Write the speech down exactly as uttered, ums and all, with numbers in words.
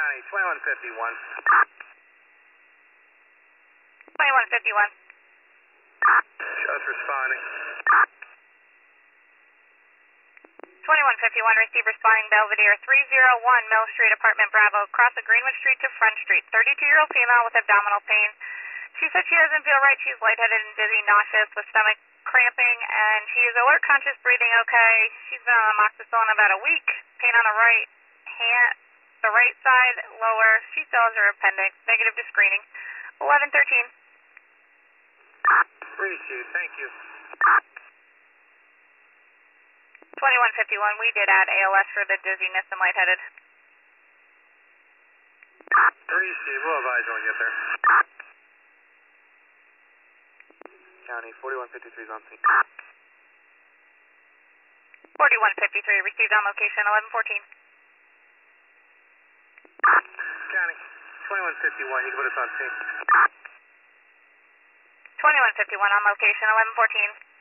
County, twenty-one fifty-one. twenty-one fifty-one. Just responding. twenty-one fifty-one, receive responding Belvedere, three oh one Mill Street, apartment Bravo, across of Greenwood Street to Front Street. thirty-two-year-old female with abdominal pain. She said she doesn't feel right. She's lightheaded and dizzy, nauseous, with stomach cramping, and she is alert, conscious, breathing okay. She's been on amoxicillin about a week. Pain on the right hand, the right side, lower. She still has her appendix. Negative to screening. eleven thirteen. Received, thank you. twenty-one fifty-one, we did add A L S for the dizziness and lightheaded. Received, we'll advise when we get there. County, forty-one fifty-three is on scene. forty-one fifty-three, received on location, eleven fourteen. County, twenty-one fifty-one, you can put us on scene. twenty-one fifty-one on location, eleven fourteen.